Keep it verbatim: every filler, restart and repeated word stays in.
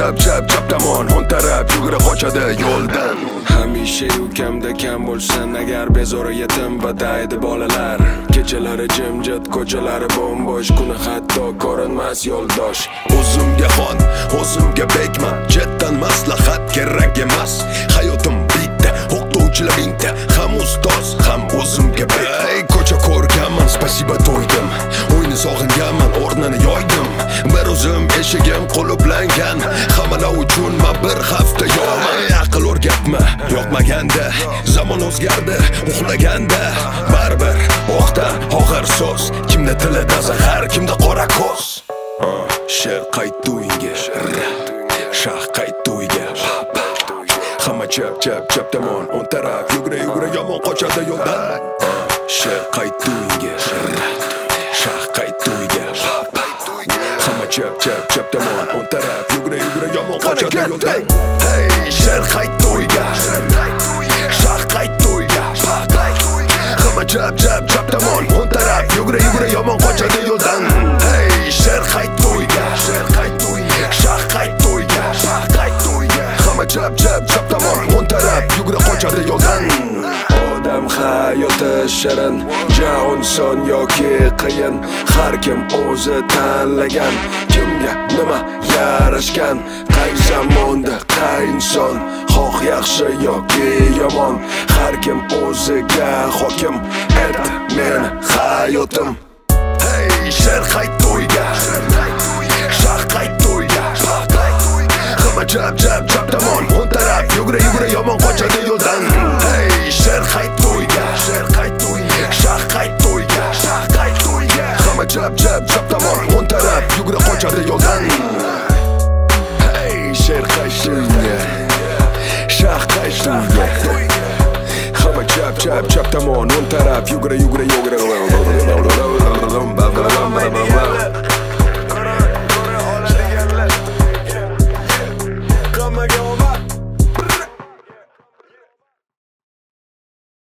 chap chap chap tomon o'ng taraf yugura qochadi yo'ldan. Hamisha ukamda kam bo'lsin agar bezori yetim badaydi bolalar. Kechalari jimjit, ko'chalari bo'mbo'sh, kuni hatto ko'rinmas yo'ldosh. O'zimga xon, o'zimga bekman, jetdan maslahat kerak emas. Hayotim bitta, o'qituvchilar mingta, ham ustoz, ham o'zimga bekman. Ey ko'cha ko'rganman, spasiba to'ydim. O'yni sog'inganman, o'rnini yoydim. Bir o'zim eshigim qulublangan, hammalar uchun men bir hafta yo'qman. Aql o'rgatma, yo'qmaganda, zamon o'zgardi, uxlaganda, baribir o'qdan og'ir so'z, kimda tilida zahar, kimda qora ko'z. She'r qaytdi uyga, shah qaytdi uyga. Hamma chap chap chap tomon o'ng taraf yugura yugura yomon qochadi yo'ldan. She'r qaytdi uyga, shah qaytdi uyga. Hamma chap chap chap tomon o'ng taraf yugura yugura yomon qochadi yo'ldan. Hey, she'r qaytdi uyga, shah qaytdi uyga. Hamma chap chap chap tomon o'ng taraf yugura yugura yomon qochadi yo'ldan. Hey, she'r qaytdi uyga, shah qaytdi uyga. Hamma chap chap chap tomon o'ng taraf yugura qochadi yo'ldan. Odam hayoti shirin, jahon son yoki qiyin, har kim o'zi tanlagan, kimga nima yarashgan, qay zamonda qay inson, xoh yaxshi yoki yomon, har kim o'ziga hokim etdi meni hayotim. Hey, she'r qaytdi uyga, shah qaytdi uyga. Hamma chap chap chap tomon o'ng taraf yugura yugura yomon qochadi yo'ldan. Hey, she'r qaytdi uyga, shah qaytdi uyga. Hamma chap chap chap tomon o'ng taraf yugura qochadi yo'ldan. Hey, she'r qaytdi uyga, shah qaytdi uyga. Hamma chap chap chap tomon o'ng taraf yugura yugura yugura